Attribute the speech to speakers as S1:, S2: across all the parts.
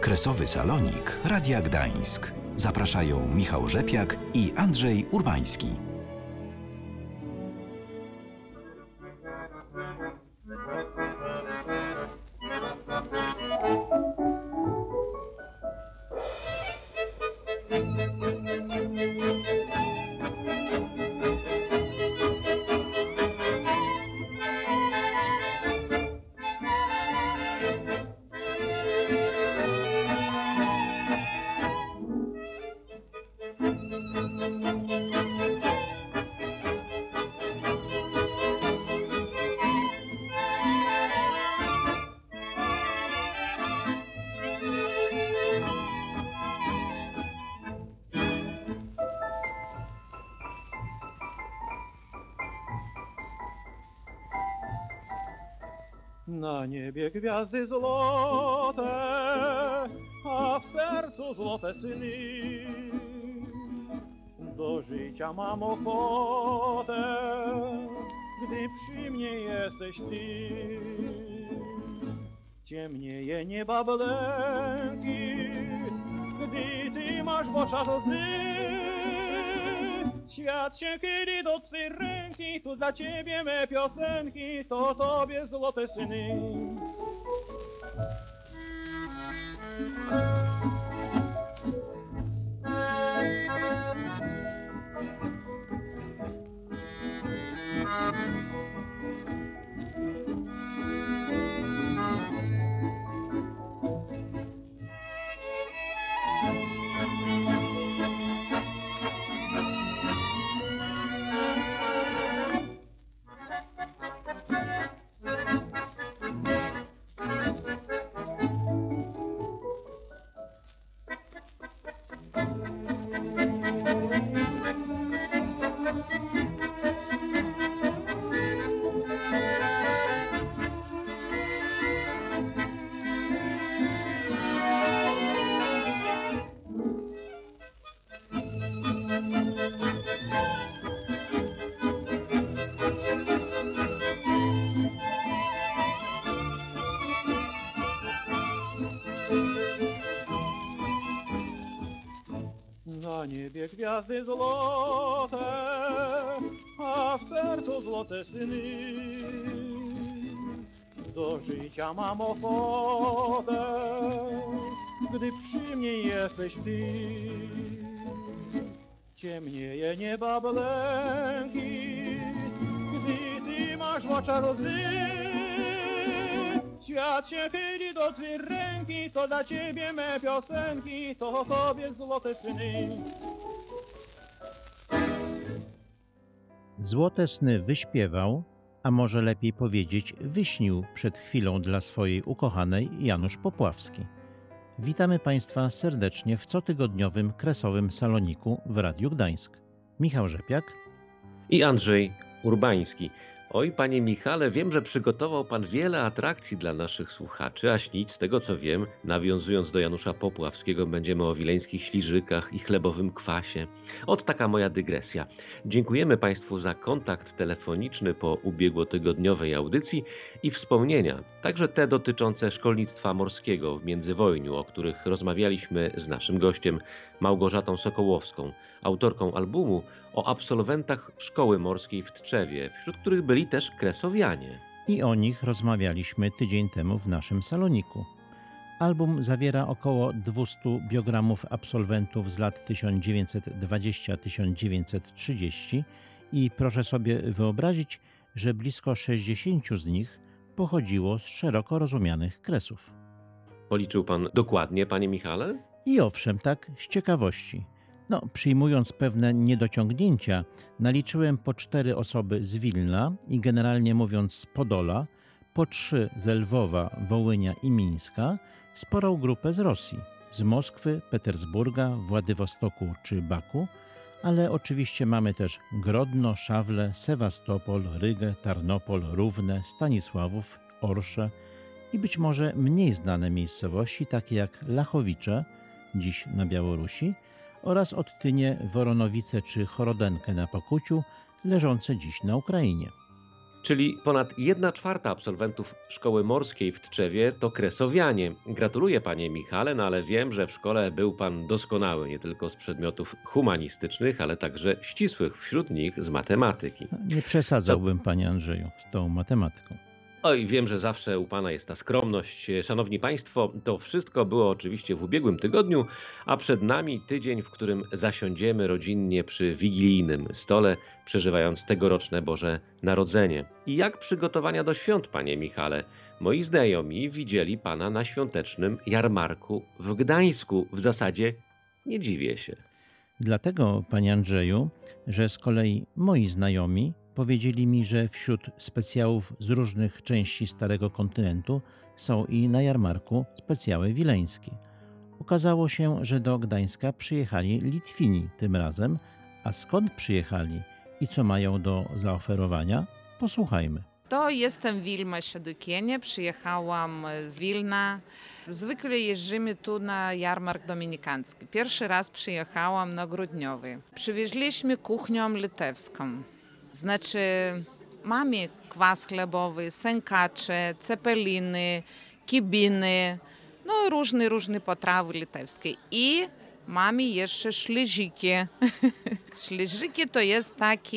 S1: Kresowy Salonik Radia Gdańsk. Zapraszają Michał Rzepiak i Andrzej Urbański.
S2: Na niebie gwiazdy złote, a w sercu złote sny. Do życia mam ochotę, gdy przy mnie jesteś ty. Ciemnieje nieba błękit, gdy ty masz w oczach łzy. Świat się chyli do twej ręki, tu dla ciebie me piosenki, to tobie złote syny. Na niebie gwiazdy złote, a w sercu złote sny. Do życia mam ochotę, gdy przy mnie jesteś ty. Ciemnieje nieba błękit, gdy ty masz w oczach łzy. Świat się chyli do twej ręki, to dla ciebie me piosenki, to tobie złote syny.
S3: Złote sny wyśpiewał, a może lepiej powiedzieć wyśnił przed chwilą dla swojej ukochanej Janusz Popławski. Witamy Państwa serdecznie w cotygodniowym Kresowym Saloniku w Radiu Gdańsk. Michał Rzepiak
S4: i Andrzej Urbański. Oj, panie Michale, wiem, że przygotował pan wiele atrakcji dla naszych słuchaczy, a śnić, z tego co wiem, nawiązując do Janusza Popławskiego, będziemy o wileńskich śliżykach i chlebowym kwasie. Ot taka moja dygresja. Dziękujemy państwu za kontakt telefoniczny po ubiegłotygodniowej audycji i wspomnienia, także te dotyczące szkolnictwa morskiego w międzywojniu, o których rozmawialiśmy z naszym gościem Małgorzatą Sokołowską, autorką albumu o absolwentach szkoły morskiej w Tczewie, wśród których byli też kresowianie.
S3: I o nich rozmawialiśmy tydzień temu w naszym saloniku. Album zawiera około 200 biogramów absolwentów z lat 1920-1930 i proszę sobie wyobrazić, że blisko 60 z nich pochodziło z szeroko rozumianych Kresów.
S4: Policzył pan dokładnie, panie Michale?
S3: I owszem, tak z ciekawości. Przyjmując pewne niedociągnięcia, naliczyłem po 4 osoby z Wilna i generalnie mówiąc z Podola, po 3 z Lwowa, Wołynia i Mińska, sporą grupę z Rosji, z Moskwy, Petersburga, Władywostoku czy Baku, ale oczywiście mamy też Grodno, Szawle, Sewastopol, Rygę, Tarnopol, Równę, Stanisławów, Orsze i być może mniej znane miejscowości, takie jak Lachowice, dziś na Białorusi, oraz Ottynie, Woronowice czy Chorodenkę na Pokuciu, leżące dziś na Ukrainie.
S4: czyli ponad 1/4 absolwentów szkoły morskiej w Tczewie to kresowianie. Gratuluję panie Michale, no ale wiem, że w szkole był pan doskonały nie tylko z przedmiotów humanistycznych, ale także ścisłych, wśród nich z matematyki.
S3: No, nie przesadzałbym, panie Andrzeju, z tą matematyką.
S4: Oj, wiem, że zawsze u pana jest ta skromność. Szanowni państwo, to wszystko było oczywiście w ubiegłym tygodniu, a przed nami tydzień, w którym zasiądziemy rodzinnie przy wigilijnym stole, przeżywając tegoroczne Boże Narodzenie. I jak przygotowania do świąt, panie Michale? Moi znajomi widzieli pana na świątecznym jarmarku w Gdańsku. W zasadzie nie dziwię się.
S3: Dlatego, panie Andrzeju, że z kolei moi znajomi powiedzieli mi, że wśród specjałów z różnych części Starego Kontynentu są i na jarmarku specjały wileńskie. Okazało się, że do Gdańska przyjechali Litwini tym razem, a skąd przyjechali i co mają do zaoferowania? Posłuchajmy.
S5: To jestem Wilma Siadukienie, przyjechałam z Wilna. Zwykle jeździmy tu na jarmark dominikancki. Pierwszy raz przyjechałam na grudniowy. Przywieźliśmy kuchnią litewską. Znaczy mamy kwas chlebowy, sękacze, cepeliny, kibiny, no różne potrawy litewskie. I mamy jeszcze szleziki. Szleziki to jest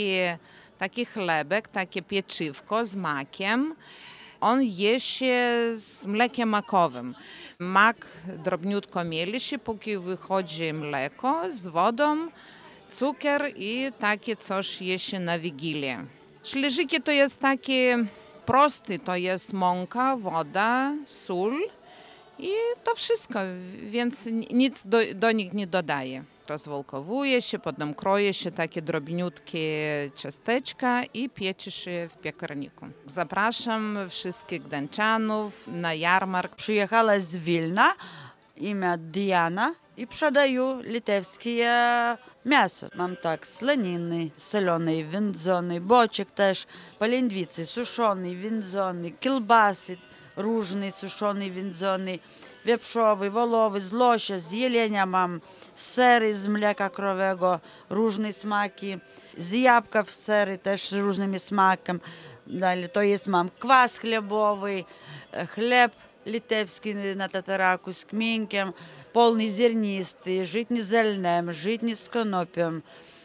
S5: taki chlebek, takie pieczywko z makiem. On je się z mlekiem makowym. Mak drobniutko mieli się, póki wychodzi mleko z wodą, cukier i takie coś je się na Wigilię. Szleziki to jest takie prosty, to jest mąka, woda, sól i to wszystko, więc nic do nich nie dodaję. Rozwolkowuje się, potem kroje się takie drobniutkie ciasteczka i pieczy się w piekarniku. Zapraszam wszystkich gdańczanów na jarmark.
S6: Przyjechała z Wilna, imię Diana i sprzedaję litewskie mięso. Mam tak slaniny, solone, wędzone, boczek też, polędwicy, suszone, wędzone, kielbasy różne, suszone, wędzone, wieprzowy, wołowy, z losia, z jelenia mam, sery z mleka krowego, różne smaki, z jabłków sery też z różnymi smakami. Dalej to jest mam kwas chlebowy, chleb litewski na tataraku z kmienkiem, polny ziernisty, żytni z lnem, żytni z konopiem,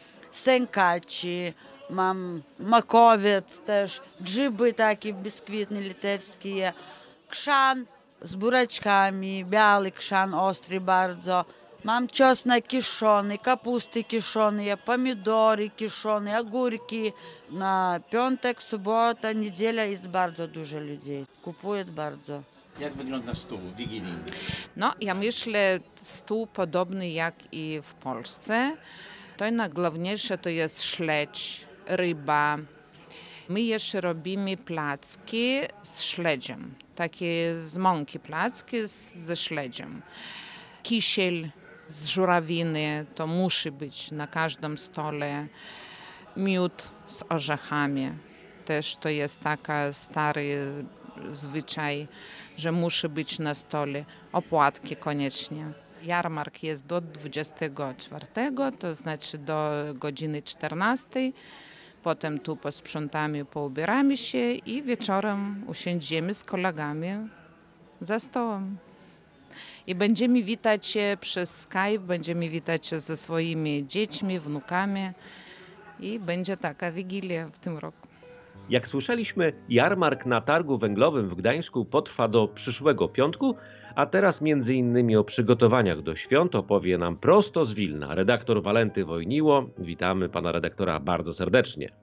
S6: sękaci, mam makowiec też, grzyby takie biskwitne litewskie, krzan z buraczkami, biały krzan, ostry bardzo. Mam czosnek kiszony, kapusty kiszone, pomidory kiszone, ogórki. Na piątek, sobota, niedziela jest bardzo dużo ludzi. Kupują bardzo.
S3: Jak wygląda stół wigilijny?
S5: No, ja myślę, stół podobny jak i w Polsce. To najgłówniejsze to jest śledź, ryba. My jeszcze robimy placki z śledziem, takie z mąki placki ze śledziem. Kisiel z żurawiny, to musi być na każdym stole. Miód z orzechami, też to jest taka stary zwyczaj, że musi być na stole. Opłatki koniecznie. Jarmark jest do 24, to znaczy do godziny 14. Potem tu posprzątamy, poubieramy się i wieczorem usiądziemy z kolegami za stołem. I będziemy witać się przez Skype, będziemy witać się ze swoimi dziećmi, wnukami i będzie taka wigilia w tym roku.
S4: Jak słyszeliśmy, jarmark na targu węglowym w Gdańsku potrwa do przyszłego piątku, a teraz między innymi o przygotowaniach do świąt opowie nam prosto z Wilna redaktor Walenty Wojniło. Witamy pana redaktora bardzo serdecznie.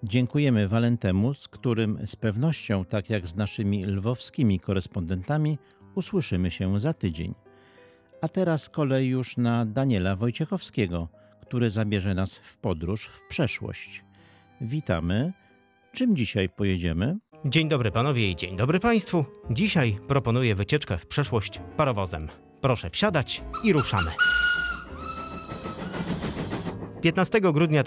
S3: Dziękujemy Walentemu, z którym z pewnością, tak jak z naszymi lwowskimi korespondentami, usłyszymy się za tydzień. A teraz kolej już na Daniela Wojciechowskiego, który zabierze nas w podróż w przeszłość. Witamy. Czym dzisiaj pojedziemy?
S7: Dzień dobry panowie i dzień dobry państwu. Dzisiaj proponuję wycieczkę w przeszłość parowozem. Proszę wsiadać i ruszamy. 15 grudnia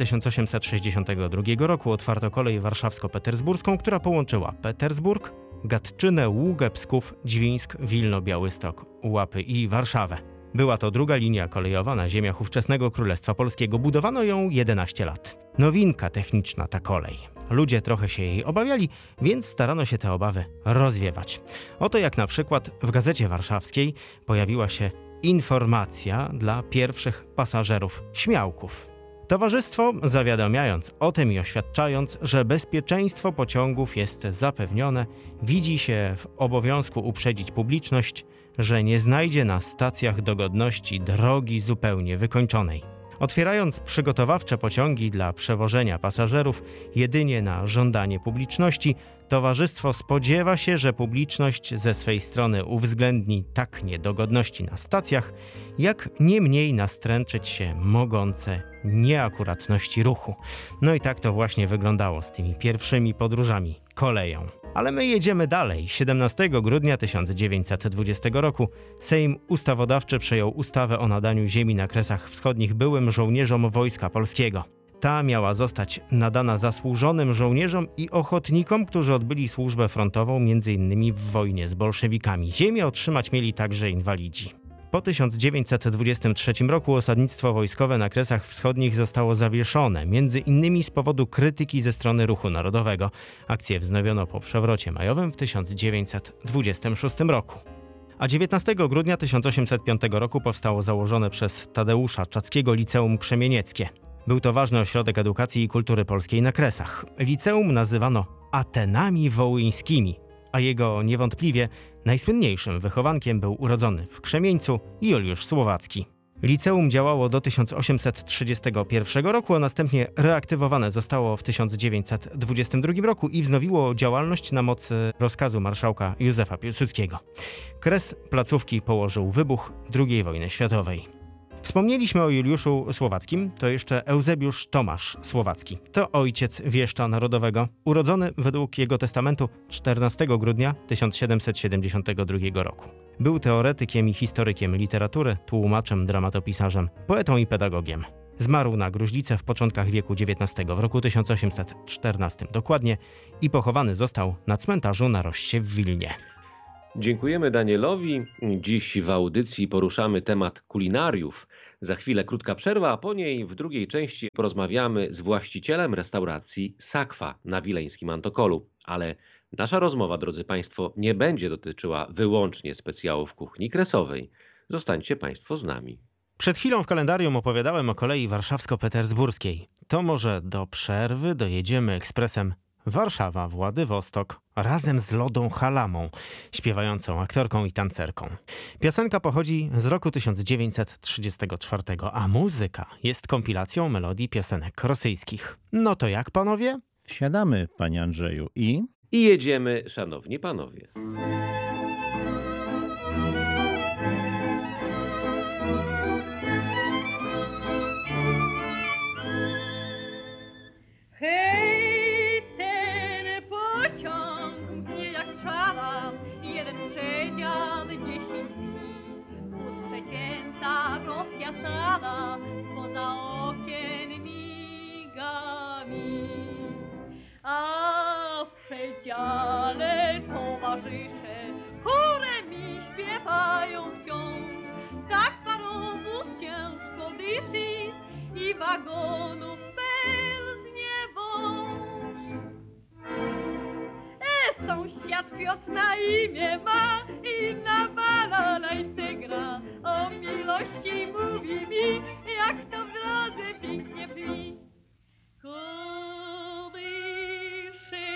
S7: 1862 roku otwarto kolej warszawsko-petersburską, która połączyła Petersburg, Gatczynę, Ługę, Psków, Dźwińsk, Wilno, Białystok, Łapy i Warszawę. Była to druga linia kolejowa na ziemiach ówczesnego Królestwa Polskiego. Budowano ją 11 lat. Nowinka techniczna ta kolej. Ludzie trochę się jej obawiali, więc starano się te obawy rozwiewać. Oto jak na przykład w Gazecie Warszawskiej pojawiła się informacja dla pierwszych pasażerów śmiałków. Towarzystwo, zawiadamiając o tym i oświadczając, że bezpieczeństwo pociągów jest zapewnione, widzi się w obowiązku uprzedzić publiczność, że nie znajdzie na stacjach dogodności drogi zupełnie wykończonej. Otwierając przygotowawcze pociągi dla przewożenia pasażerów jedynie na żądanie publiczności, towarzystwo spodziewa się, że publiczność ze swej strony uwzględni tak niedogodności na stacjach, jak nie mniej nastręczyć się mogące nieakuratności ruchu. No i tak to właśnie wyglądało z tymi pierwszymi podróżami koleją. Ale my jedziemy dalej. 17 grudnia 1920 roku Sejm Ustawodawczy przyjął ustawę o nadaniu ziemi na Kresach Wschodnich byłym żołnierzom Wojska Polskiego. Ta miała zostać nadana zasłużonym żołnierzom i ochotnikom, którzy odbyli służbę frontową m.in. w wojnie z bolszewikami. Ziemię otrzymać mieli także inwalidzi. Po 1923 roku osadnictwo wojskowe na Kresach Wschodnich zostało zawieszone, m.in. z powodu krytyki ze strony Ruchu Narodowego. Akcję wznowiono po przewrocie majowym w 1926 roku. A 19 grudnia 1805 roku powstało założone przez Tadeusza Czackiego Liceum Krzemienieckie. Był to ważny ośrodek edukacji i kultury polskiej na Kresach. Liceum nazywano Atenami Wołyńskimi, a jego niewątpliwie najsłynniejszym wychowankiem był urodzony w Krzemieńcu Juliusz Słowacki. Liceum działało do 1831 roku, a następnie reaktywowane zostało w 1922 roku i wznowiło działalność na mocy rozkazu marszałka Józefa Piłsudskiego. Kres placówki położył wybuch II wojny światowej. Wspomnieliśmy o Juliuszu Słowackim, to jeszcze Eusebiusz Tomasz Słowacki. To ojciec wieszcza narodowego, urodzony według jego testamentu 14 grudnia 1772 roku. Był teoretykiem i historykiem literatury, tłumaczem, dramatopisarzem, poetą i pedagogiem. Zmarł na gruźlicę w początkach wieku XIX, w roku 1814 dokładnie, i pochowany został na cmentarzu na Roście w Wilnie.
S4: Dziękujemy Danielowi. Dziś w audycji poruszamy temat kulinariów. Za chwilę krótka przerwa, a po niej w drugiej części porozmawiamy z właścicielem restauracji Sakwa na wileńskim Antokolu. Ale nasza rozmowa, drodzy Państwo, nie będzie dotyczyła wyłącznie specjałów kuchni kresowej. Zostańcie Państwo z nami.
S7: Przed chwilą w kalendarium opowiadałem o kolei warszawsko-petersburskiej. To może do przerwy dojedziemy ekspresem Warszawa-Władywostok razem z Lodą Halamą, śpiewającą aktorką i tancerką. Piosenka pochodzi z roku 1934, a muzyka jest kompilacją melodii piosenek rosyjskich. No to jak, panowie?
S3: Wsiadamy, panie Andrzeju,
S4: I jedziemy, szanowni panowie.
S8: Poza okien miga mi, a w przedziale towarzysze chórem mi śpiewają wciąż. Tak parowóz ciężko dyszy i wagonów pełznie wąż. Sąsiad Piotr na imię ma i na balonajce gra. O miłości mówi mi, jak to w drodze pięknie brzmi. Kołyszy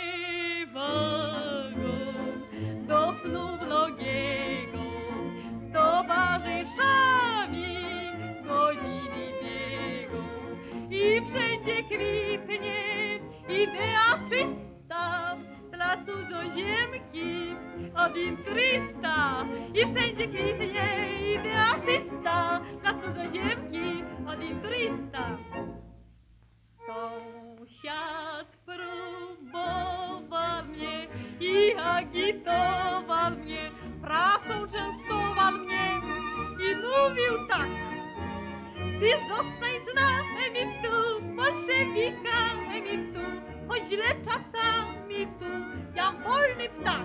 S8: wagon do snu mnogiego, z towarzyszami godziny biegą i wszędzie kwitnie idea один 300. I wszędzie kwitnie idea czysta, dla cudzoziemki один 300. Sąsiad próbował mnie i agitował mnie, prasą częstował mnie i mówił tak: ty zostań z nami tu, bolszewikami tu, choć źle czasami tu, ja wolny ptak.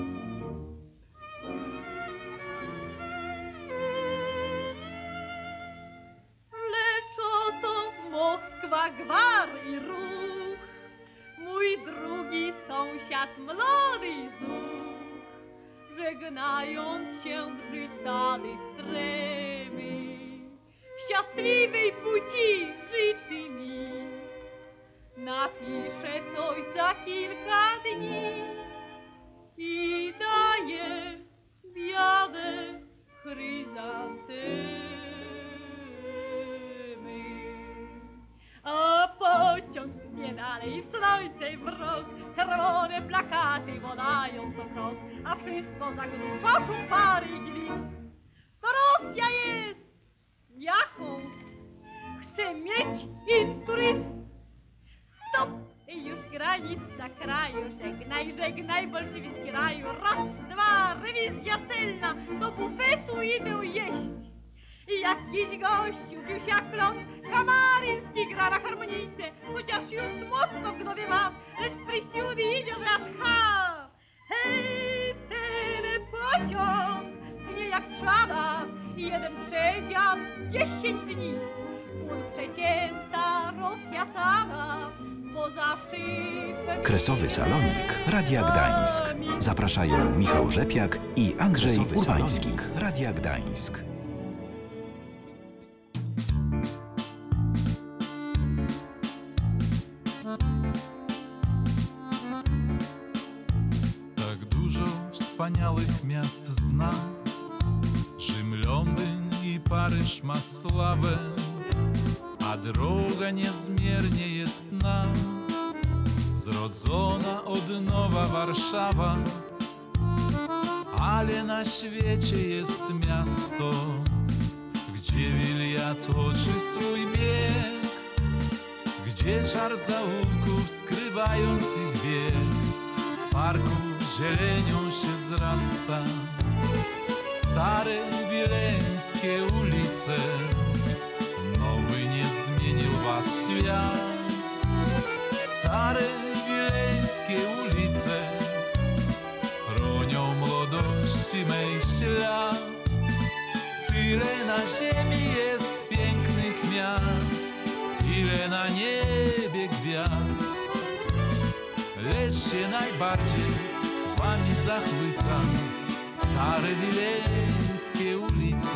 S8: Lecz oto Moskwa, gwar i ruch, mój drugi sąsiad, młody zuch, żegnając się z żytanych stremy, szczęśliwej płci życzy mi. Napiszę coś za kilka dni i daję białe chryzantemy. A pociąg nie dalej, słońce mrok, czerwone plakaty wodają co krok, a wszystko za grusza pary i glin. To Rosja jest! Jaką? Chcę mieć inturyst. Stop! Już granica kraju, żegnaj, żegnaj, bolszewicki raju. Raz, dwa, rewizja celna, do bufetu idę jeść. I jakiś gość ubił się jak klon, Kamaryński gra na harmonijce, chociaż już mocno w głowie mam, lecz prisjudy idzie, że aż ha! Hej, ten pociąg pnie jak trzeba, i jeden przedział 10 dni. Przecięta Rosja sama, poza szyfrem...
S1: Kresowy Salonik Radia Gdańsk. Zapraszają Michał Rzepiak i Andrzej Urbański. Radia Gdańsk.
S9: Tak dużo wspaniałych miast znam, Rzym, Londyn i Paryż ma sławę, a droga niezmiernie jest nam zrodzona od nowa Warszawa. Ale na świecie jest miasto, gdzie Wilia toczy swój bieg, gdzie czar zaułków skrywając ich wiek, z parków zielenią się zrasta. Stare wileńskie ulice, nowy nie zmienił was świat. Stare wileńskie ulice chronią młodości mej ślad. Tyle na ziemi jest pięknych miast, ile na niebie gwiazd, lecz się najbardziej wami zachwycam. Stare wileńskie ulice.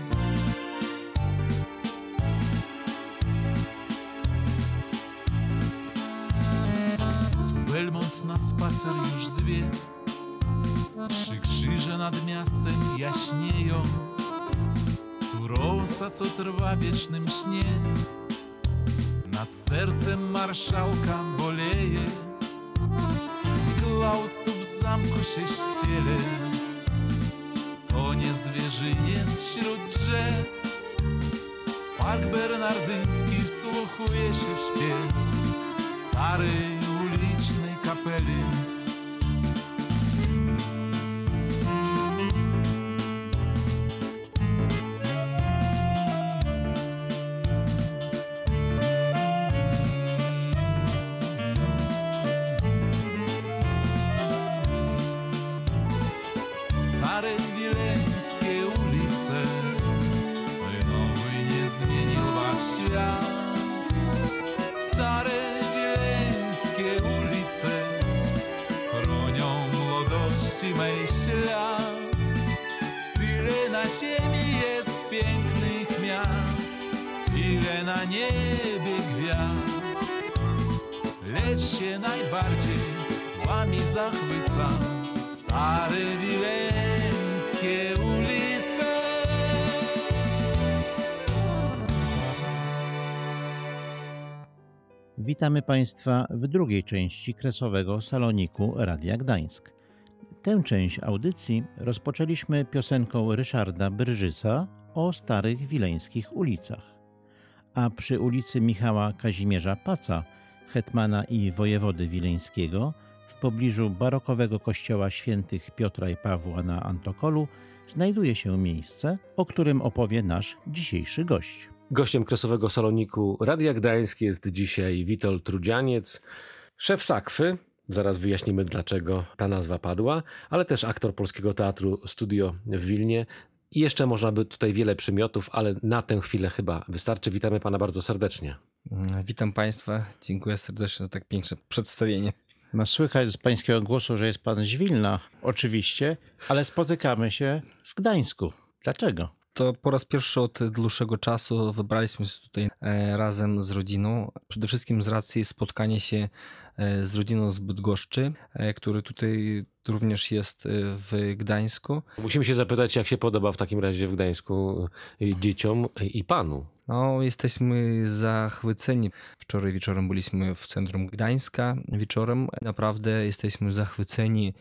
S9: Tu Belmont na spacer już zwie, 3 krzyże nad miastem jaśnieją. Tu rosa, co trwa w wiecznym śnie, nad sercem marszałka boleje. Mgła u stóp zamku się ściele, to nie zwierzyniec wśród drzew. Park bernardyński wsłuchuje się w śpiew starej ulicznej kapeli. Stare wileńskie ulice, nowy nie zmienił was świat. Stare wileńskie ulice chronią młodości mej ślad. Tyle na ziemi jest pięknych miast, ile na niebie gwiazd, lecz się najbardziej wami zachwycam. Stare wileńskie ulice.
S3: Witamy Państwa w drugiej części kresowego saloniku Radia Gdańsk. Tę część audycji rozpoczęliśmy piosenką Ryszarda Brżysa o starych wileńskich ulicach. A przy ulicy Michała Kazimierza Paca, hetmana i wojewody wileńskiego, w pobliżu barokowego kościoła świętych Piotra i Pawła na Antokolu, znajduje się miejsce, o którym opowie nasz dzisiejszy gość.
S10: Gościem Kresowego Saloniku Radia Gdańsk jest dzisiaj Witold Trudzianiec, szef Sakwy. Zaraz wyjaśnimy, dlaczego ta nazwa padła, ale też aktor Polskiego Teatru Studio w Wilnie. I jeszcze można by tutaj wiele przymiotów, ale na tę chwilę chyba wystarczy. Witamy pana bardzo serdecznie.
S11: Witam państwa, dziękuję serdecznie za tak piękne przedstawienie.
S3: No, słychać z pańskiego głosu, że jest pan z Wilna, oczywiście, ale spotykamy się w Gdańsku. Dlaczego?
S11: To po raz pierwszy od dłuższego czasu wybraliśmy się tutaj razem z rodziną. Przede wszystkim z racji spotkania się z rodziną z Bydgoszczy, który tutaj również jest w Gdańsku.
S10: Musimy się zapytać, jak się podoba w takim razie w Gdańsku dzieciom i panu.
S11: No, jesteśmy zachwyceni. Wczoraj wieczorem byliśmy w centrum Gdańska wieczorem. Naprawdę jesteśmy zachwyceni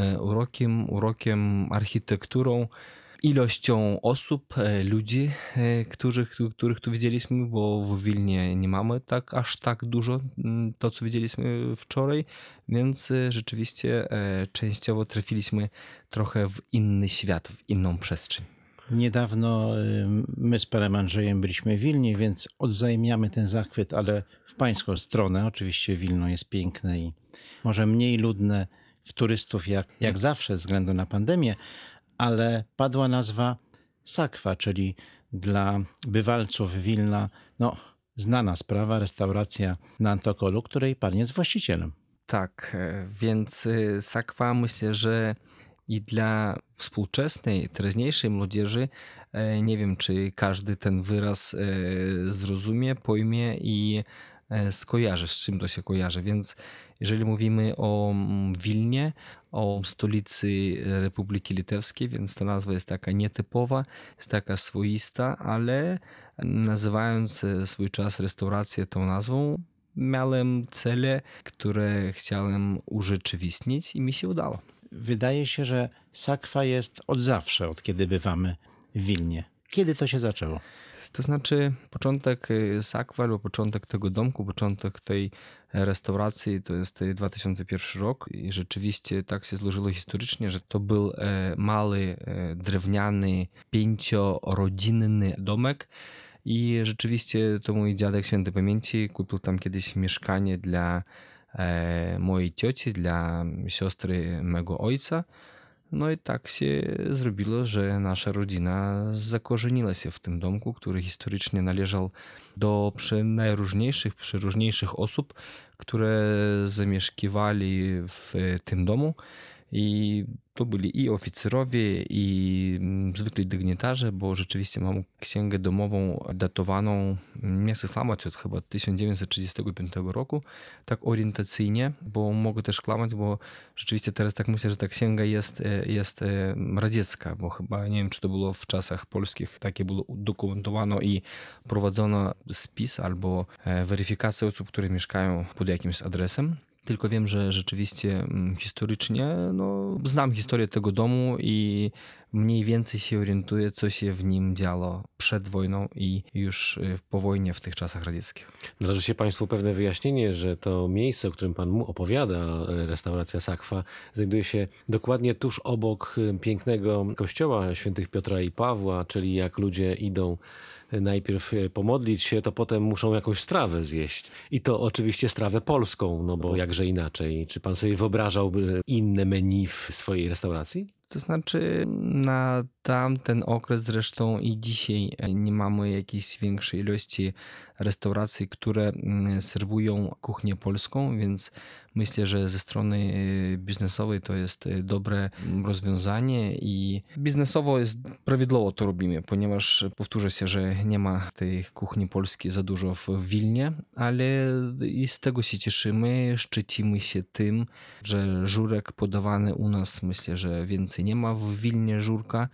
S11: urokiem, architekturą, ilością osób, ludzi, których tu widzieliśmy, bo w Wilnie nie mamy aż tak dużo, to co widzieliśmy wczoraj, więc rzeczywiście częściowo trafiliśmy trochę w inny świat, w inną przestrzeń.
S3: Niedawno my z panem Andrzejem byliśmy w Wilnie, więc odwzajemniamy ten zachwyt, ale w pańską stronę. Oczywiście Wilno jest piękne i może mniej ludne w turystów jak zawsze ze względu na pandemię, ale padła nazwa Sakwa, czyli dla bywalców Wilna znana sprawa, restauracja na Antokolu, której pan jest właścicielem.
S11: Tak, więc Sakwa, myślę, że i dla współczesnej, teraźniejszej młodzieży, nie wiem, czy każdy ten wyraz zrozumie, pojmie i skojarzy, z czym to się kojarzy. Więc jeżeli mówimy o Wilnie, o stolicy Republiki Litewskiej, więc ta nazwa jest taka nietypowa, jest taka swoista, ale nazywając swój czas restaurację tą nazwą, miałem cele, które chciałem urzeczywistnić i mi się udało.
S3: Wydaje się, że Sakwa jest od zawsze, od kiedy bywamy w Wilnie. Kiedy to się zaczęło?
S11: To znaczy początek Sakwy albo początek tego domku, początek tej restauracji to jest 2001 rok i rzeczywiście tak się złożyło historycznie, że to był mały, drewniany, 5-rodzinny domek i rzeczywiście to mój dziadek świętej pamięci kupił tam kiedyś mieszkanie dla mojej cioci, dla siostry mego ojca. No i tak się zrobiło, że nasza rodzina zakorzeniła się w tym domku, który historycznie należał do przeróżniejszych osób, które zamieszkiwali w tym domu. I to byli i oficerowie, i zwykli dygnitarze, bo rzeczywiście mam księgę domową datowaną, nie chcę kłamać, od chyba 1935 roku, tak orientacyjnie, bo mogę też kłamać, bo rzeczywiście teraz tak myślę, że ta księga jest radziecka, bo chyba nie wiem, czy to było w czasach polskich, takie było udokumentowano i prowadzono spis albo weryfikację osób, które mieszkają pod jakimś adresem. Tylko wiem, że rzeczywiście historycznie znam historię tego domu i mniej więcej się orientuję, co się w nim działo przed wojną i już po wojnie w tych czasach radzieckich.
S10: Należy się państwu pewne wyjaśnienie, że to miejsce, o którym pan opowiada, restauracja Sakwa, znajduje się dokładnie tuż obok pięknego kościoła świętych Piotra i Pawła, czyli jak ludzie idą najpierw pomodlić się, to potem muszą jakąś strawę zjeść. I to oczywiście strawę polską, bo jakże inaczej. Czy pan sobie wyobrażałby inne menu w swojej restauracji?
S11: To znaczy na tamten okres zresztą i dzisiaj nie mamy jakiejś większej ilości restauracji, które serwują kuchnię polską, więc myślę, że ze strony biznesowej to jest dobre rozwiązanie i biznesowo jest prawidłowo to robimy, ponieważ powtórzę się, że nie ma tej kuchni polskiej za dużo w Wilnie, ale i z tego się cieszymy, szczycimy się tym, że żurek podawany u nas, myślę, że więcej nie ma w Wilnie żurka,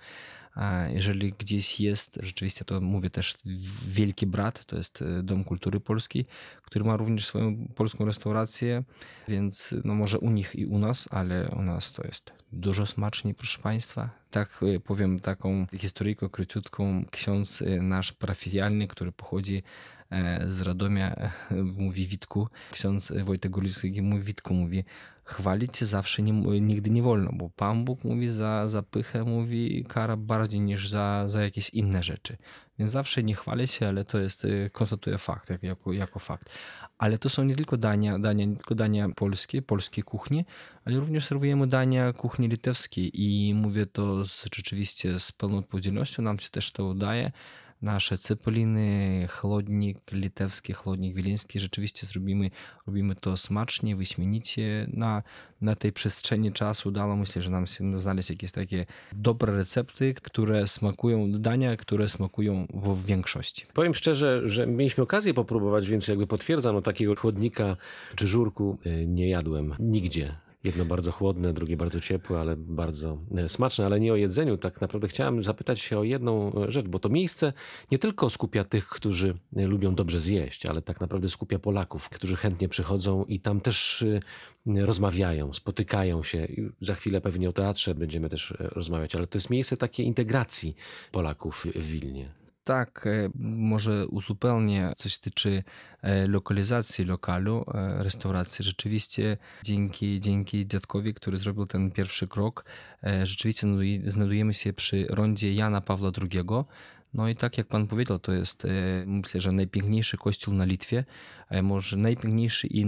S11: Jeżeli gdzieś jest, rzeczywiście to mówię też Wielki Brat, to jest Dom Kultury Polskiej, który ma również swoją polską restaurację, więc no może u nich i u nas, ale u nas to jest dużo smaczniej, proszę Państwa. Tak powiem taką historyjkę króciutką. Ksiądz nasz parafialny, który pochodzi z Radomia, mówi Witku, ksiądz Wojtek Gorlicki mówi Witku, mówi chwalić się zawsze nigdy nie wolno, bo Pan Bóg mówi za pychę, mówi kara bardziej niż za jakieś inne rzeczy. Więc zawsze nie chwalę się, ale to jest, konstatuję fakt, jako fakt. Ale to są nie tylko dania polskiej kuchni, ale również serwujemy dania kuchni litewskiej i mówię to rzeczywiście z pełną odpowiedzialnością, nam się też to udaje. Nasze cepoliny, chłodnik litewski, chłodnik wileński, rzeczywiście robimy to smacznie, wyśmienicie. Na tej przestrzeni czasu udało, myślę, że nam się znaleźć jakieś takie dobre recepty, dania, które smakują w większości.
S10: Powiem szczerze, że mieliśmy okazję popróbować, więc jakby potwierdzam, takiego chłodnika czy żurku nie jadłem nigdzie. Jedno bardzo chłodne, drugie bardzo ciepłe, ale bardzo smaczne, ale nie o jedzeniu. Tak naprawdę chciałem zapytać się o jedną rzecz, bo to miejsce nie tylko skupia tych, którzy lubią dobrze zjeść, ale tak naprawdę skupia Polaków, którzy chętnie przychodzą i tam też rozmawiają, spotykają się. I za chwilę pewnie o teatrze będziemy też rozmawiać, ale to jest miejsce takiej integracji Polaków w Wilnie.
S11: Tak, może uzupełnię, co się tyczy lokalizacji lokalu, restauracji. Rzeczywiście dzięki dziadkowi, który zrobił ten pierwszy krok, rzeczywiście znajdujemy się przy rondzie Jana Pawła II. No i tak jak pan powiedział, to jest, myślę, że najpiękniejszy kościół na Litwie, może najpiękniejszy i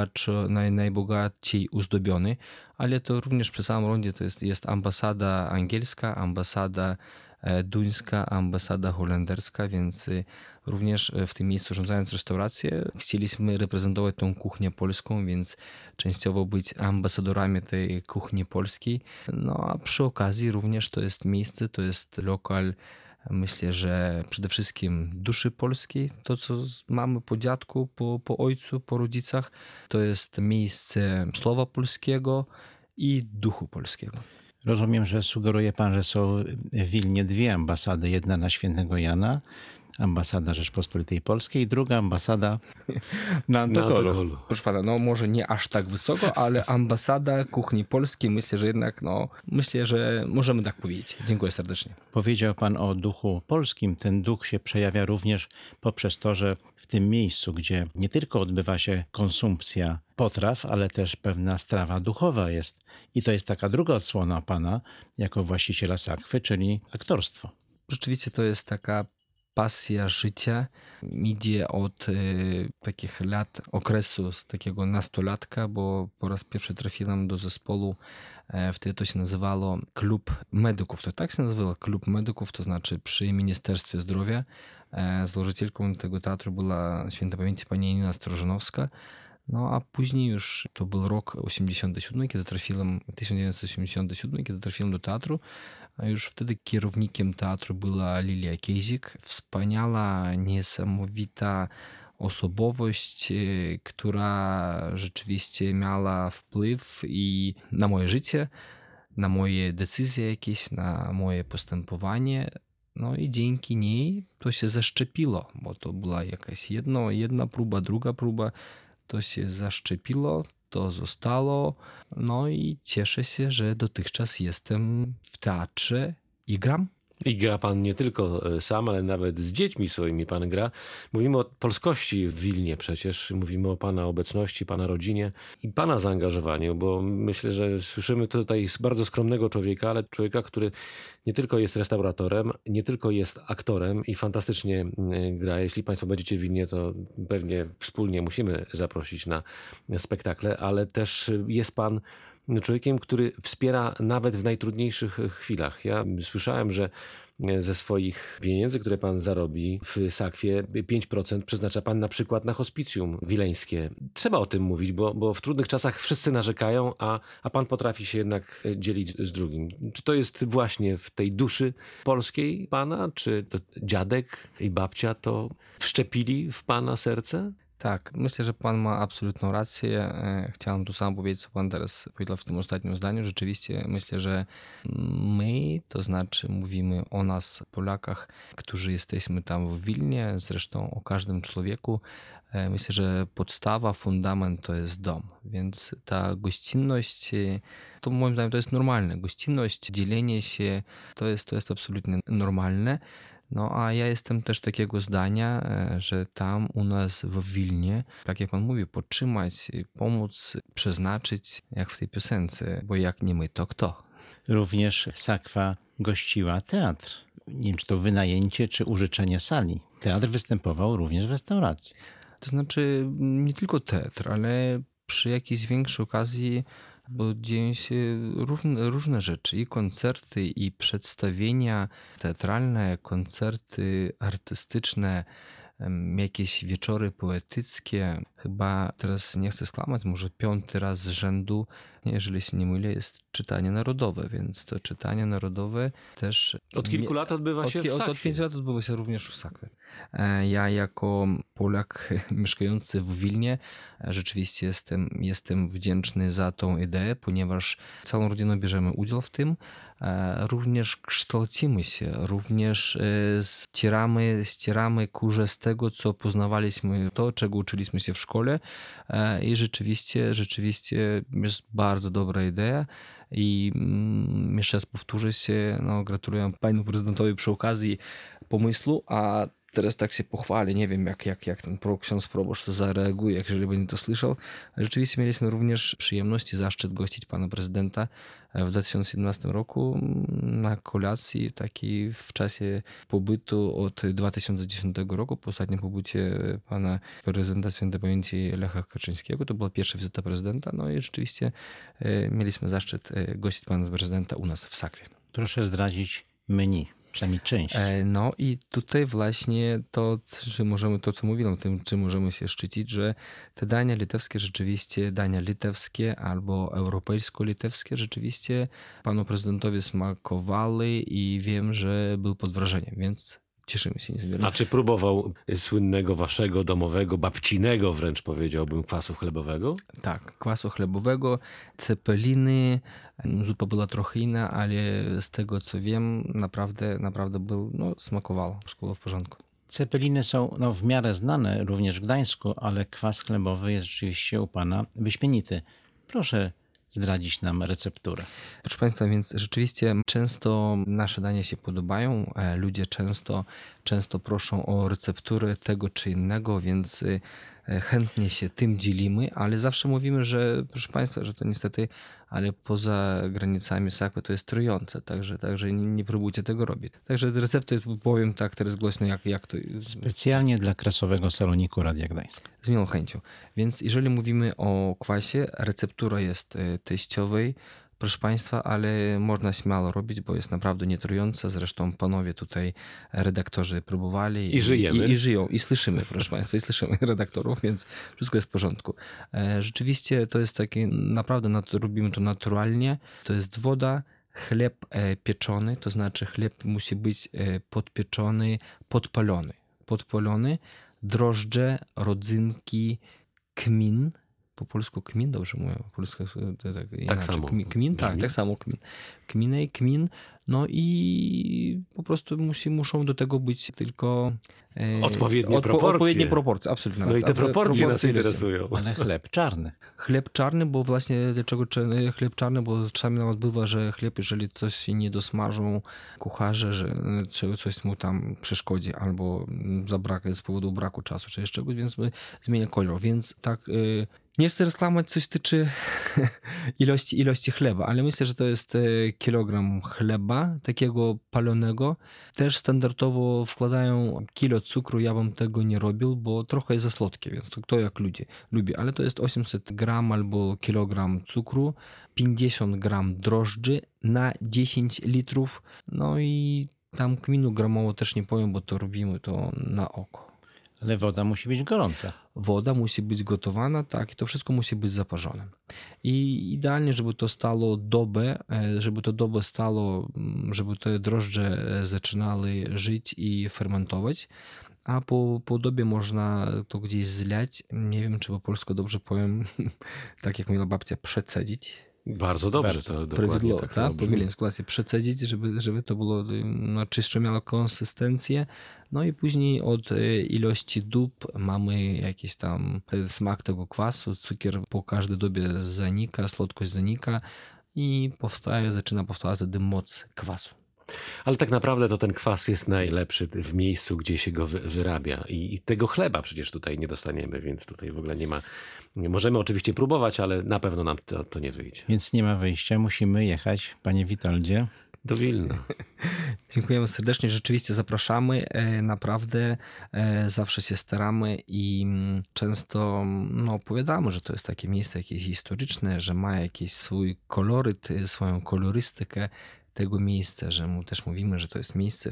S11: najbogaciej uzdobiony, ale to również przy samym rondzie to jest ambasada angielska, ambasada duńska, ambasada holenderska, więc również w tym miejscu, urządzając restaurację, chcieliśmy reprezentować tą kuchnię polską, więc częściowo być ambasadorami tej kuchni polskiej. No a przy okazji również to jest miejsce, to jest lokal, myślę, że przede wszystkim duszy polskiej, to co mamy po dziadku, po ojcu, po rodzicach, to jest miejsce słowa polskiego i duchu polskiego.
S3: Rozumiem, że sugeruje pan, że są w Wilnie dwie ambasady. Jedna na Świętego Jana, ambasada Rzeczpospolitej Polskiej, druga ambasada na Antokolu.
S11: Proszę pana, no może nie aż tak wysoko, ale ambasada kuchni polskiej, myślę, że jednak, myślę, że możemy tak powiedzieć. Dziękuję serdecznie.
S3: Powiedział pan o duchu polskim. Ten duch się przejawia również poprzez to, że w tym miejscu, gdzie nie tylko odbywa się konsumpcja potraw, ale też pewna strawa duchowa jest. I to jest taka druga odsłona pana jako właściciela sakwy, czyli aktorstwo.
S11: Rzeczywiście to jest taka pasja życia. Idzie od takich lat, okresu z takiego nastolatka, bo po raz pierwszy trafiłem do zespołu, wtedy to się nazywało Klub Medyków. To tak się nazywało, Klub Medyków, to znaczy przy Ministerstwie Zdrowia. Założycielką tego teatru była świętej pamięci pani Janina Strożanowska. No a później już to był rok 1987, kiedy trafiłem do teatru. A już wtedy kierownikiem teatru była Lilia Kejzik. Wspaniała, niesamowita osobowość, która rzeczywiście miała wpływ i na moje życie, na moje decyzje jakieś, na moje postępowanie. No i dzięki niej to się zaszczepiło, bo to była jakaś jedna próba, druga próba. To się zaszczepiło, to zostało, no i cieszę się, że dotychczas jestem w teatrze i gram.
S10: I gra pan nie tylko sam, ale nawet z dziećmi swoimi pan gra. Mówimy o polskości w Wilnie przecież, mówimy o pana obecności, pana rodzinie i pana zaangażowaniu, bo myślę, że słyszymy tutaj z bardzo skromnego człowieka, ale człowieka, który nie tylko jest restauratorem, nie tylko jest aktorem i fantastycznie gra. Jeśli państwo będziecie w Wilnie, to pewnie wspólnie musimy zaprosić na spektakle, ale też jest pan człowiekiem, który wspiera nawet w najtrudniejszych chwilach. Ja słyszałem, że ze swoich pieniędzy, które pan zarobi w sakwie, 5% przeznacza pan na przykład na hospicjum wileńskie. Trzeba o tym mówić, bo w trudnych czasach wszyscy narzekają, a pan potrafi się jednak dzielić z drugim. Czy to jest właśnie w tej duszy polskiej pana? Czy to dziadek i babcia to wszczepili w pana serce?
S11: Tak, myślę, że pan ma absolutną rację. Chciałem tu samo powiedzieć, co pan teraz powiedział w tym ostatnim zdaniu. Rzeczywiście myślę, że my, to znaczy mówimy o nas, Polakach, którzy jesteśmy tam w Wilnie, zresztą o każdym człowieku. Myślę, że podstawa, fundament to jest dom, więc ta gościnność, to moim zdaniem to jest normalne. Gościnność, dzielenie się, to jest absolutnie normalne. No a ja jestem też takiego zdania, że tam u nas w Wilnie, tak jak pan mówi, podtrzymać, pomóc, przeznaczyć, jak w tej piosence, bo jak nie my, to kto?
S3: Również Sakwa gościła teatr. Nie wiem, czy to wynajęcie, czy użyczenie sali. Teatr występował również w restauracji.
S11: To znaczy nie tylko teatr, ale przy jakiejś większej okazji, bo dzieją się różne rzeczy, i koncerty, i przedstawienia teatralne, koncerty artystyczne, jakieś wieczory poetyckie. Chyba teraz nie chcę skłamać, może 5. raz z rzędu, jeżeli się nie mylę, jest czytanie narodowe, więc to czytanie narodowe też...
S10: Od kilku lat odbywa się w Sakwie.
S11: Od 5 lat odbywa się również w Sakwie. Ja jako Polak mieszkający w Wilnie rzeczywiście jestem wdzięczny za tą ideę, ponieważ całą rodziną bierzemy udział w tym. Również kształcimy się, również ścieramy kurze z tego, co poznawaliśmy, to, czego uczyliśmy się w szkole, i rzeczywiście jest bardzo dobra idea. I jeszcze raz powtórzę się, gratuluję panu prezydentowi przy okazji pomysłu, a teraz tak się pochwalę, nie wiem jak ten ksiądz proboszcz zareaguje, jeżeli będzie to słyszał. Rzeczywiście mieliśmy również przyjemność i zaszczyt gościć pana prezydenta w 2017 roku na kolacji, takiej w czasie pobytu od 2010 roku, po ostatnim pobycie pana prezydenta świętej pamięci Lecha Kaczyńskiego. To była pierwsza wizyta prezydenta, no i rzeczywiście mieliśmy zaszczyt gościć pana prezydenta u nas w Sakwie.
S3: Proszę zdradzić menu. Przynajmniej część.
S11: No i tutaj właśnie to, co mówiłem o tym, czym możemy się szczycić, że te dania litewskie rzeczywiście, dania litewskie albo europejsko-litewskie rzeczywiście panu prezydentowi smakowały i wiem, że był pod wrażeniem, więc cieszymy się niezmiernie.
S10: A czy próbował słynnego waszego domowego, babcinego wręcz powiedziałbym, kwasu chlebowego?
S11: Tak, kwasu chlebowego, cepeliny, zupa była trochę inna, ale z tego co wiem, naprawdę smakowało, było w porządku.
S3: Cepeliny są w miarę znane również w Gdańsku, ale kwas chlebowy jest rzeczywiście u pana wyśmienity. Proszę zdradzić nam recepturę.
S11: Proszę państwa, więc rzeczywiście często nasze dania się podobają, ludzie często proszą o recepturę tego czy innego, więc chętnie się tym dzielimy, ale zawsze mówimy, że proszę państwa, że to niestety, ale poza granicami Sakwy to jest trujące, także nie próbujcie tego robić. Także recepty powiem tak teraz głośno, jak to...
S3: Specjalnie dla krasowego saloniku Radia Gdańsk.
S11: Z miłą chęcią. Więc jeżeli mówimy o kwasie, receptura jest teściowej, proszę państwa, ale można śmiało robić, bo jest naprawdę nietrująca. Zresztą panowie tutaj, redaktorzy próbowali.
S10: I żyjemy.
S11: I żyją. I słyszymy, proszę państwa, i słyszymy redaktorów, więc wszystko jest w porządku. Rzeczywiście to jest takie, naprawdę robimy to naturalnie. To jest woda, chleb pieczony, to znaczy chleb musi być podpieczony, podpalony, drożdże, rodzynki, kmin. Po polsku kmin, dobrze mówię? Po polsku
S10: tak samo.
S11: Kmin, tak samo kmin. No i po prostu muszą do tego być tylko
S10: odpowiednie
S11: proporcje, absolutnie.
S10: No i te proporcje nas interesują.
S3: Ale chleb czarny.
S11: Chleb czarny, bo właśnie dlaczego chleb czarny, bo czasami nawet bywa, że chleb, jeżeli coś nie dosmażą kucharze, że coś mu tam przeszkodzi albo z powodu braku czasu, czy jeszcze czegoś, więc zmienia kolor. Więc tak, nie chcę reklamować, coś tyczy ilości chleba, ale myślę, że to jest kilogram chleba, takiego palonego. Też standardowo wkładają kilo cukru, ja bym tego nie robił, bo trochę jest za słodkie, więc to kto jak lubi, ale to jest 800 gram albo kilogram cukru, 50 gram drożdży na 10 litrów, no i tam kminu gramowo też nie powiem, bo to robimy to na oko.
S3: Ale woda musi być gorąca.
S11: Woda musi być gotowana, tak, i to wszystko musi być zaparzone. I idealnie, żeby to stało dobę, żeby te drożdże zaczynały żyć i fermentować. a po dobie można to gdzieś zlać. Nie wiem, czy po polsku dobrze powiem, tak jak mówiła babcia, przecedzić.
S10: Bardzo dobrze,
S11: Bardzo
S10: to dokładnie tak samo
S11: po wileńsku klasie przecedzić, żeby to było czystsze, miało konsystencję. No i później od ilości dób mamy jakiś tam smak tego kwasu, cukier po każdej dobie zanika, słodkość zanika i zaczyna powstawać wtedy moc kwasu.
S10: Ale tak naprawdę to ten kwas jest najlepszy w miejscu, gdzie się go wyrabia. I tego chleba przecież tutaj nie dostaniemy, więc tutaj w ogóle nie ma... Możemy oczywiście próbować, ale na pewno nam to nie wyjdzie.
S3: Więc nie ma wyjścia, musimy jechać, panie Witoldzie.
S10: Do Wilna.
S11: Dziękujemy serdecznie, rzeczywiście zapraszamy, naprawdę zawsze się staramy i często opowiadamy, że to jest takie miejsce jakieś historyczne, że ma jakiś swój koloryt, swoją kolorystykę tego miejsca, że też mówimy, że to jest miejsce,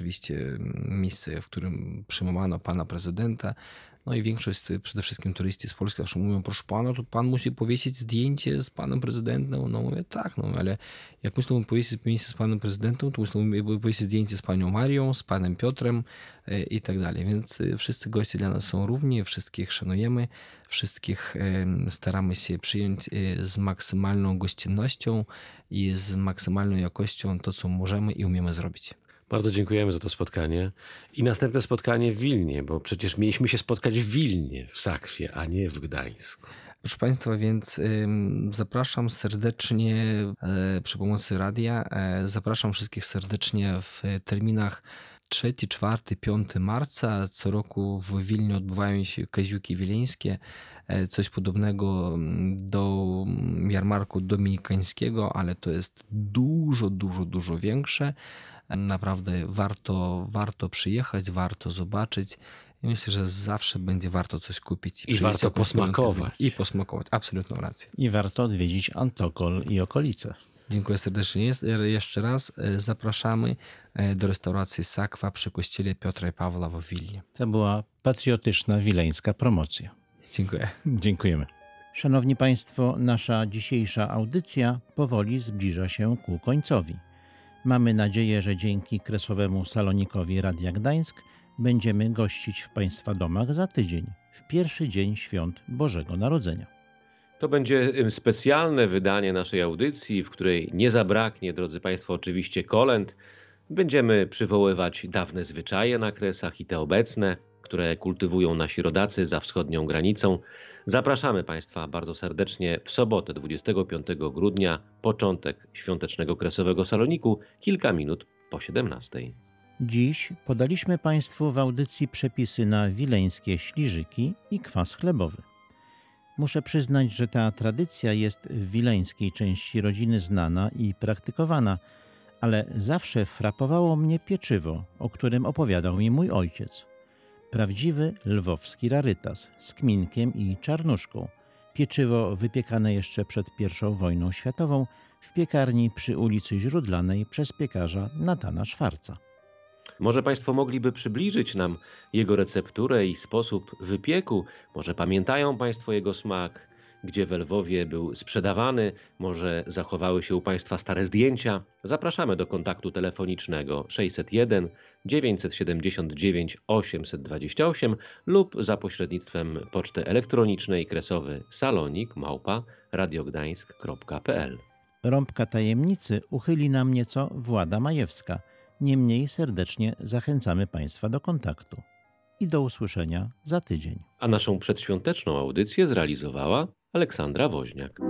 S11: w którym przyjmowano pana prezydenta. No i większość, przede wszystkim turyści z Polski zawsze mówią, proszę pana, to pan musi powiesić zdjęcie z panem prezydentem. No mówię, tak, ale jak musimy powiesić zdjęcie z panem prezydentem, to musimy powiesić zdjęcie z panią Marią, z panem Piotrem i tak dalej. Więc wszyscy goście dla nas są równi, wszystkich szanujemy, wszystkich staramy się przyjąć z maksymalną gościnnością i z maksymalną jakością to, co możemy i umiemy zrobić.
S10: Bardzo dziękujemy za to spotkanie. I następne spotkanie w Wilnie, bo przecież mieliśmy się spotkać w Wilnie, w Sakwie, a nie w Gdańsku.
S11: Proszę Państwa, więc zapraszam serdecznie przy pomocy radia. Zapraszam wszystkich serdecznie w terminach 3, 4, 5 marca. Co roku w Wilnie odbywają się kaziuki wileńskie. Coś podobnego do jarmarku dominikańskiego, ale to jest dużo większe. Naprawdę warto przyjechać, warto zobaczyć. I myślę, że zawsze będzie warto coś kupić.
S10: I warto posmakować.
S11: I posmakować, absolutną rację.
S3: I warto odwiedzić Antokol i okolice.
S11: Dziękuję serdecznie. Jeszcze raz zapraszamy do restauracji Sakwa przy kościele Piotra i Pawła w Wilnie.
S3: To była patriotyczna wileńska promocja.
S11: Dziękuję.
S3: Dziękujemy. Szanowni Państwo, nasza dzisiejsza audycja powoli zbliża się ku końcowi. Mamy nadzieję, że dzięki kresowemu salonikowi Radia Gdańsk będziemy gościć w Państwa domach za tydzień, w pierwszy dzień świąt Bożego Narodzenia.
S4: To będzie specjalne wydanie naszej audycji, w której nie zabraknie, drodzy Państwo, oczywiście kolęd. Będziemy przywoływać dawne zwyczaje na Kresach i te obecne, które kultywują nasi rodacy za wschodnią granicą. Zapraszamy Państwa bardzo serdecznie w sobotę 25 grudnia, początek świątecznego kresowego saloniku, kilka minut po 17.
S3: Dziś podaliśmy Państwu w audycji przepisy na wileńskie śliżyki i kwas chlebowy. Muszę przyznać, że ta tradycja jest w wileńskiej części rodziny znana i praktykowana, ale zawsze frapowało mnie pieczywo, o którym opowiadał mi mój ojciec. Prawdziwy lwowski rarytas z kminkiem i czarnuszką. Pieczywo wypiekane jeszcze przed I wojną światową w piekarni przy ulicy Źródlanej przez piekarza Natana Szwarca.
S4: Może Państwo mogliby przybliżyć nam jego recepturę i sposób wypieku? Może pamiętają Państwo jego smak? Gdzie w Lwowie był sprzedawany? Może zachowały się u Państwa stare zdjęcia? Zapraszamy do kontaktu telefonicznego 601 979 828 lub za pośrednictwem poczty elektronicznej kresowy salonik@radiogdańsk.pl.
S3: Rąbka tajemnicy uchyli nam nieco Włada Majewska. Niemniej serdecznie zachęcamy Państwa do kontaktu. I do usłyszenia za tydzień.
S4: A naszą przedświąteczną audycję zrealizowała Aleksandra Woźniak.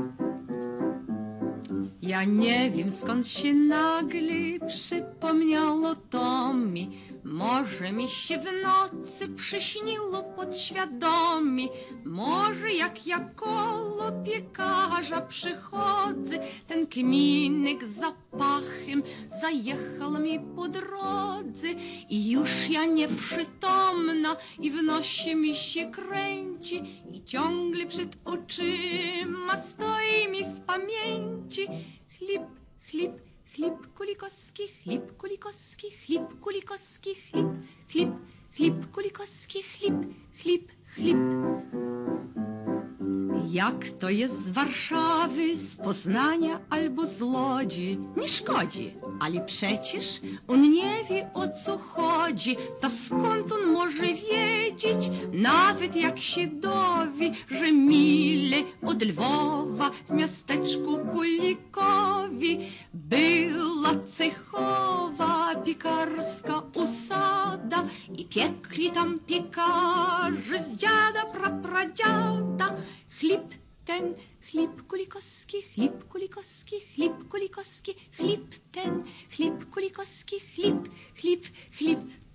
S8: Ja nie wiem, skąd się nagle przypomniało to mi. Może mi się w nocy przyśniło podświadomie. Może jak ja koło piekarza przychodzę, ten kminek zapachem zajechał mi po drodze. I już ja nieprzytomna i w nosie mi się kręci. I ciągle przed oczyma stoi mi w pamięci chlip, chlip, chlip kulikowski, chlip kulikowski, chlip kulikowski, chlip, chlip, chlip kulikowski, chlip, chlip, chlip. Jak to jest z Warszawy, z Poznania albo z Łodzi, nie szkodzi, ale przecież on nie wie, o co chodzi, to skąd on
S12: może wiedzieć, nawet jak się dowi, że mile od Lwowa w miasteczku Kulikowi była cechowa piekarska usada i piekli tam piekarze z dziada prapradziada. Chleb ten, chleb kulikowski, chleb kulikowski, chleb kulikowski, chleb ten, chleb kulikowski, chleb, chleb, chleb.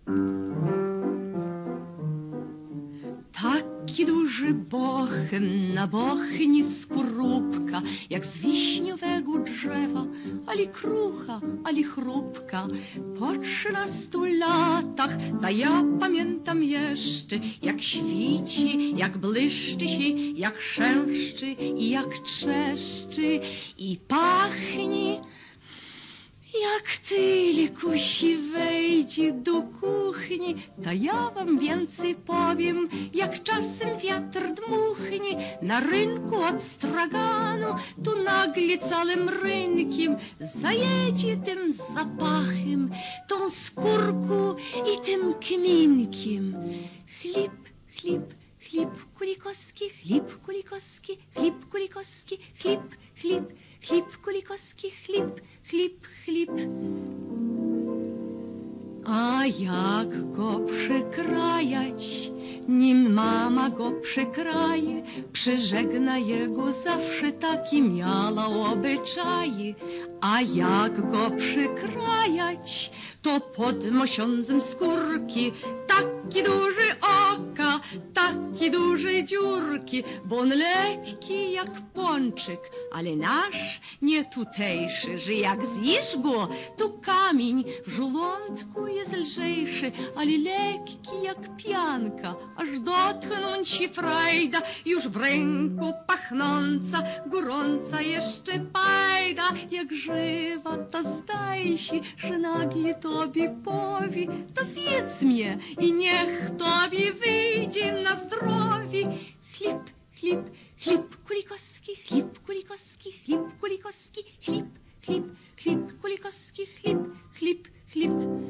S12: Taki duży bochen na bochni skorupka, jak z wiśniowego drzewa, ali krucha, ali chrupka. Po 13 latach, ta ja pamiętam jeszcze, jak świci, jak błyszczy się, jak chrzęszczy i jak trzeszczy i pachnie. Jak tylko się wejdzie do kuchni, to ja wam więcej powiem, jak czasem wiatr dmuchnie na rynku od straganu, tu nagle całym rynkiem zajedzie tym zapachem, tą skórką i tym kminkiem. Chleb, chleb, chleb kulikowski, chleb kulikowski, chleb kulikowski, chleb, chleb, chleb kulikowski, chleb, chleb, chleb. A jak go przykrajać, nim mama go przykraje, przyżegna jego zawsze taki miała obyczaje. A jak go przykrajać, to pod mosiądzem skórki taki duży oka, taki duże dziurki, bo on lekki jak pączek, ale nasz nie tutejszy, że jak zjesz go, to kamień w żołądku jest lżejszy, ale lekki jak pianka, aż dotknąć się frajda, już w ręku pachnąca, gorąca jeszcze pajda, jak żywa, to zdaje się, że nagle tobie powie, to zjedz mnie i niech tobie wyjdzie na zdrowie. Chleb, chleb, chleb kulikowski, chleb kulikowski, chleb kulikowski, chleb, chleb, chleb kulikowski, chleb, chleb, chleb.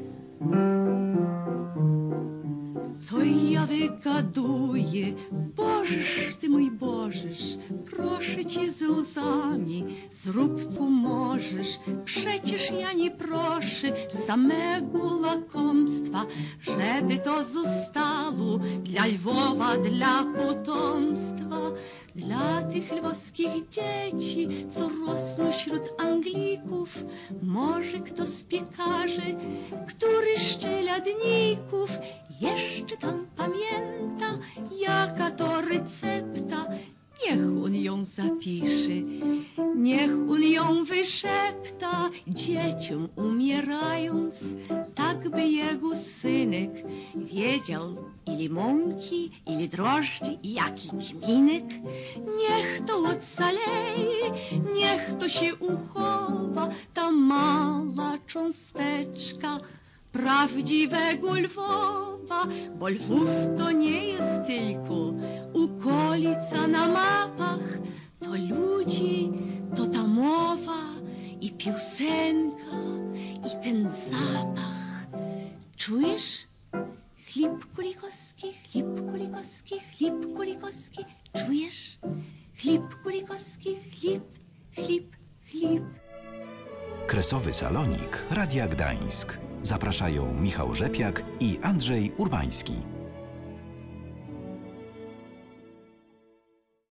S12: Co ja wygaduję, Bożysz ty mój Bożysz, proszę cię ze łzami, zrób co możesz, przecież ja nie proszę samego lakomstwa, żeby to zostało dla Lwowa, dla potomstwa. Dla tych lwowskich dzieci, co rosną wśród Anglików, może kto z piekarzy, który z czeladników jeszcze tam pamięta, jaka to recepta. Niech on ją zapisze, niech on ją wyszepta dzieciom umierając, tak by jego synek wiedział, ile mąki, ile drożdży i jaki kminek. Niech to ocaleje, niech to się uchowa, ta mała cząsteczka prawdziwego Lwowa, bo Lwów to nie jest tylko okolica na mapach, to ludzie, to ta mowa i piosenka i ten zapach. Czujesz? Chleb kulikowski, chleb kulikowski, chleb kulikowski. Czujesz? Chleb kulikowski, chleb, chleb, chleb.
S1: Kresowy Salonik Radia Gdańsk. Zapraszają Michał Rzepiak i Andrzej Urbański.